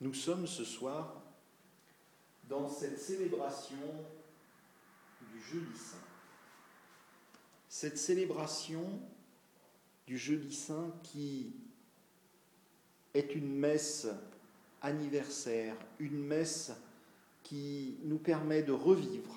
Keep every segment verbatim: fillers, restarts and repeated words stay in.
Nous sommes ce soir dans cette célébration du Jeudi Saint. Cette célébration du Jeudi Saint qui est une messe anniversaire, une messe qui nous permet de revivre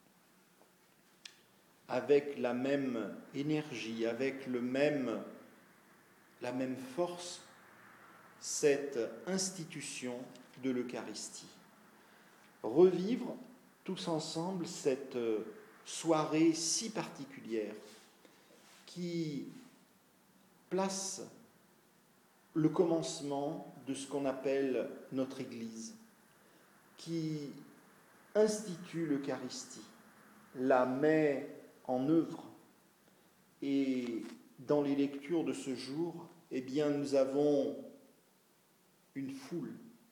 avec la même énergie, avec le même, la même force, cette institution de l'Eucharistie. Revivre tous ensemble cette soirée si particulière qui place le commencement de ce qu'on appelle notre Église, qui institue l'Eucharistie, la met en œuvre. Et dans les lectures de ce jour, eh bien, nous avons une foule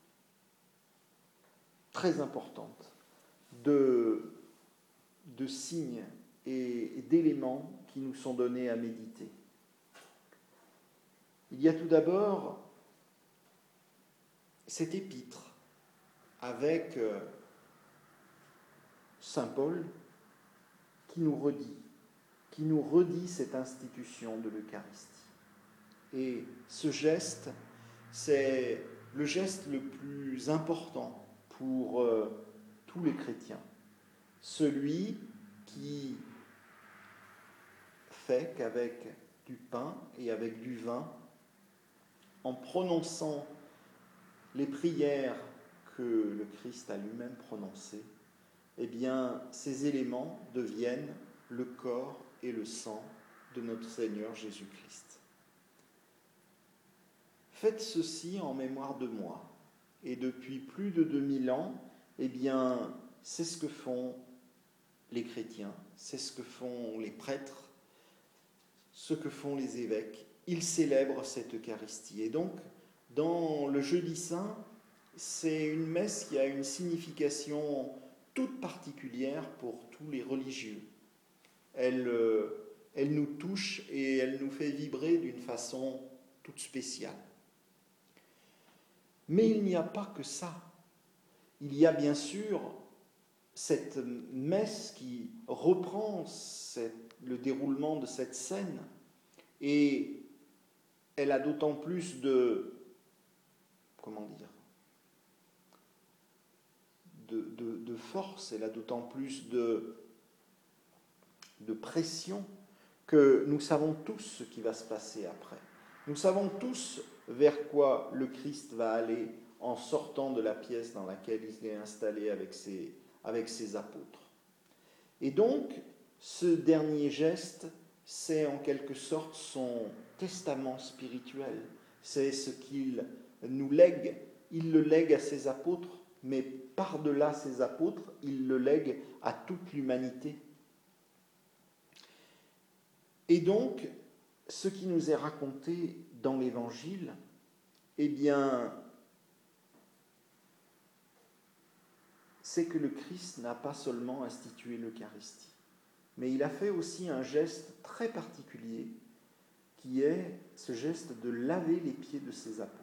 très importante de, de signes et d'éléments qui nous sont donnés à méditer. Il y a tout d'abord cet épître avec saint Paul qui nous redit, qui nous redit cette institution de l'Eucharistie. Et ce geste, c'est le geste le plus important pour euh, tous les chrétiens. Celui qui fait qu'avec du pain et avec du vin, en prononçant les prières que le Christ a lui-même prononcées, eh bien, ces éléments deviennent le corps et le sang de notre Seigneur Jésus-Christ. Faites ceci en mémoire de moi. Et depuis plus de deux mille ans, eh bien, c'est ce que font les chrétiens, c'est ce que font les prêtres, ce que font les évêques. Ils célèbrent cette Eucharistie. Et donc, dans le Jeudi Saint, c'est une messe qui a une signification toute particulière pour tous les religieux. Elle, elle nous touche et elle nous fait vibrer d'une façon toute spéciale. Mais il n'y a pas que ça. Il y a bien sûr cette messe qui reprend cette, le déroulement de cette scène, et elle a d'autant plus de, comment dire, de, de, de force, elle a d'autant plus de, de pression que nous savons tous ce qui va se passer après. Nous savons tous vers quoi le Christ va aller en sortant de la pièce dans laquelle il est installé avec ses, avec ses apôtres. Et donc, ce dernier geste, c'est en quelque sorte son testament spirituel. C'est ce qu'il nous lègue. Il le lègue à ses apôtres, mais par-delà ses apôtres, il le lègue à toute l'humanité. Et donc, ce qui nous est raconté dans l'Évangile, eh bien, c'est que le Christ n'a pas seulement institué l'Eucharistie, mais il a fait aussi un geste très particulier, qui est ce geste de laver les pieds de ses apôtres.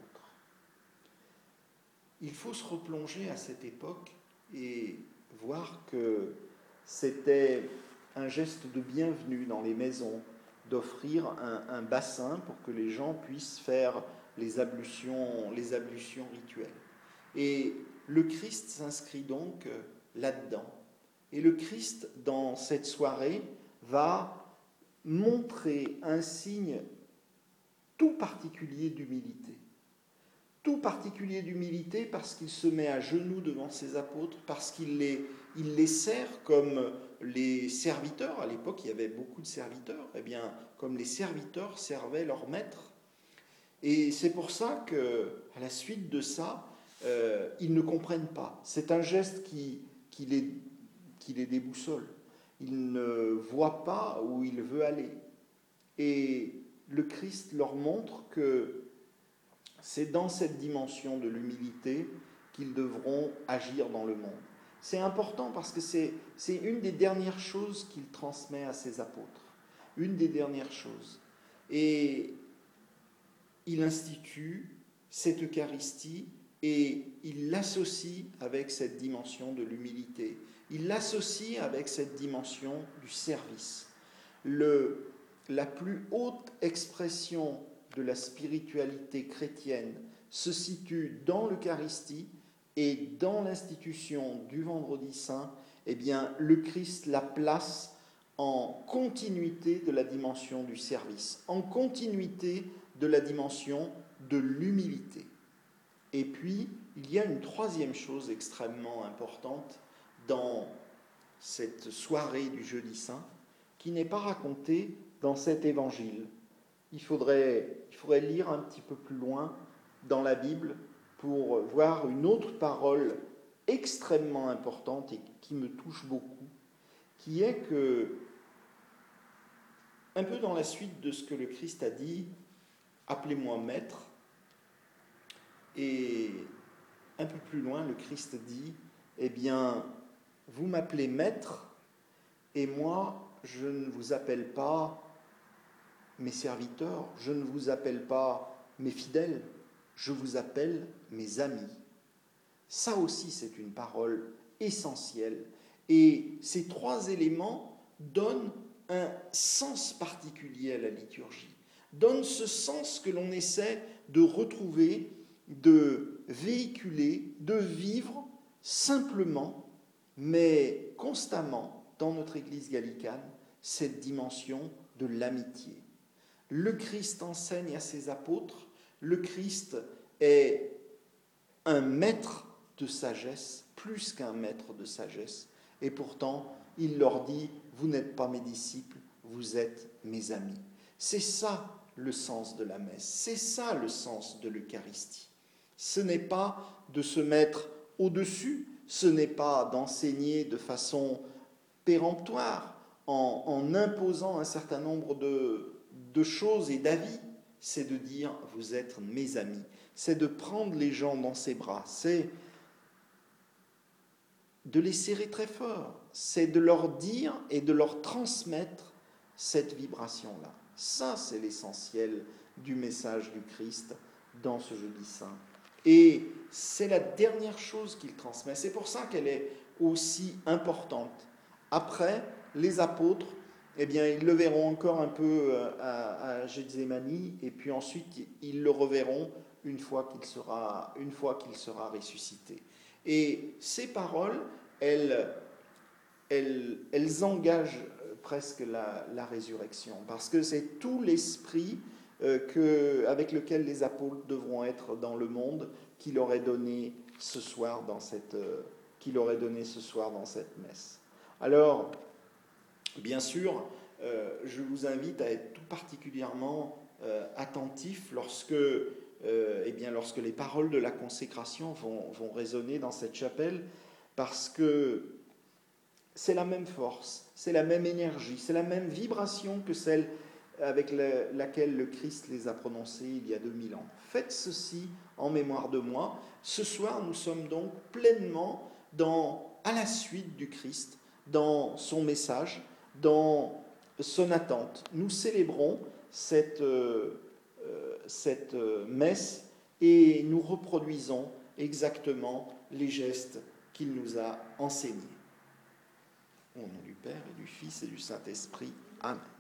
Il faut se replonger à cette époque et voir que c'était un geste de bienvenue dans les maisons, d'offrir un, un bassin pour que les gens puissent faire les ablutions, les ablutions rituelles. Et le Christ s'inscrit donc là-dedans. Et le Christ, dans cette soirée, va montrer un signe tout particulier d'humilité. Tout particulier d'humilité parce qu'il se met à genoux devant ses apôtres, parce qu'il les, il les sert comme les serviteurs. À l'époque, il y avait beaucoup de serviteurs. Eh bien, comme les serviteurs servaient leur maître. Et c'est pour ça qu'à la suite de ça, euh, ils ne comprennent pas. C'est un geste qui, qui, les, qui les déboussole. Ils ne voient pas où il veut aller. Et le Christ leur montre que c'est dans cette dimension de l'humilité qu'ils devront agir dans le monde. C'est important parce que c'est, c'est une des dernières choses qu'il transmet à ses apôtres. Une des dernières choses. Et il institue cette Eucharistie et il l'associe avec cette dimension de l'humilité. Il l'associe avec cette dimension du service. Le, la plus haute expression de la spiritualité chrétienne se situe dans l'Eucharistie et dans l'institution du Vendredi Saint. Eh bien, le Christ la place en continuité de la dimension du service, en continuité de la dimension de l'humilité. Et puis, il y a une troisième chose extrêmement importante dans cette soirée du Jeudi Saint, qui n'est pas racontée dans cet évangile. Il faudrait, il faudrait lire un petit peu plus loin dans la Bible pour voir une autre parole extrêmement importante et qui me touche beaucoup, qui est que, un peu dans la suite de ce que le Christ a dit, « Appelez-moi maître », et un peu plus loin, le Christ dit, « Eh bien, vous m'appelez maître, et moi, je ne vous appelle pas mes serviteurs, je ne vous appelle pas mes fidèles, je vous appelle mes amis. » Ça aussi, c'est une parole essentielle. Et ces trois éléments donnent un sens particulier à la liturgie, donnent ce sens que l'on essaie de retrouver, de véhiculer, de vivre simplement, mais constamment dans notre Église gallicane, cette dimension de l'amitié. Le Christ enseigne à ses apôtres, le Christ est un maître de sagesse, plus qu'un maître de sagesse, et pourtant, il leur dit, vous n'êtes pas mes disciples, vous êtes mes amis. C'est ça le sens de la messe, c'est ça le sens de l'Eucharistie. Ce n'est pas de se mettre au-dessus, ce n'est pas d'enseigner de façon péremptoire, en, en imposant un certain nombre de, de choses et d'avis, c'est de dire, vous êtes mes amis. C'est de prendre les gens dans ses bras, c'est de les serrer très fort, c'est de leur dire et de leur transmettre cette vibration-là. Ça, c'est l'essentiel du message du Christ dans ce Jeudi Saint. Et c'est la dernière chose qu'il transmet. C'est pour ça qu'elle est aussi importante. Après, les apôtres, eh bien, ils le verront encore un peu à, à Gethsémani, et puis ensuite, ils le reverront une fois qu'il sera, une fois qu'il sera ressuscité. Et ces paroles, elles, elles, elles engagent presque la, la résurrection, parce que c'est tout l'esprit euh, que, avec lequel les apôtres devront être dans le monde, qu'il aurait donné ce soir dans cette, euh, qu'il aurait donné ce soir dans cette messe. Alors, bien sûr, euh, je vous invite à être tout particulièrement euh, attentif lorsque, euh, eh bien, lorsque les paroles de la consécration vont, vont résonner dans cette chapelle, parce que c'est la même force, c'est la même énergie, c'est la même vibration que celle avec la, laquelle le Christ les a prononcées il y a deux mille ans. Faites ceci en mémoire de moi. Ce soir, nous sommes donc pleinement dans, à la suite du Christ, dans son message, dans son attente. Nous célébrons cette, euh, cette messe et nous reproduisons exactement les gestes qu'il nous a enseignés. Au nom du Père et du Fils et du Saint-Esprit. Amen.